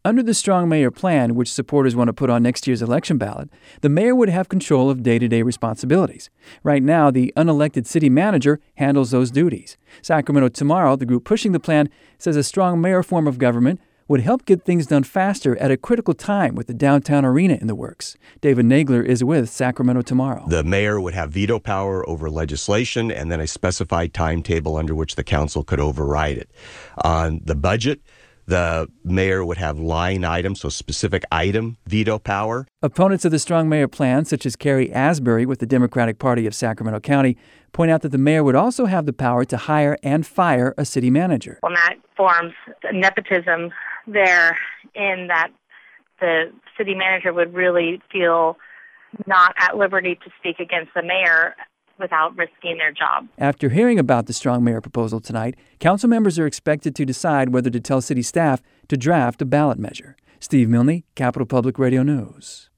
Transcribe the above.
Under the Strong Mayor plan, which supporters want to put on next year's election ballot, the mayor would have control of day-to-day responsibilities. Right now, the unelected city manager handles those duties. Sacramento Tomorrow, the group pushing the plan, says a strong mayor form of government would help get things done faster at a critical time with the downtown arena in the works. David Nagler is with Sacramento Tomorrow. The mayor would have veto power over legislation and then a specified timetable under which the council could override it. On the budget, the mayor would have line items, so specific item veto power. Opponents of the Strong Mayor plan, such as Carrie Asbury with the Democratic Party of Sacramento County, point out that the mayor would also have the power to hire and fire a city manager. Well, that forms nepotism there in that the city manager would really feel not at liberty to speak against the mayor without risking their job. After hearing about the Strong Mayor proposal tonight, council members are expected to decide whether to tell city staff to draft a ballot measure. Steve Milne, Capital Public Radio News.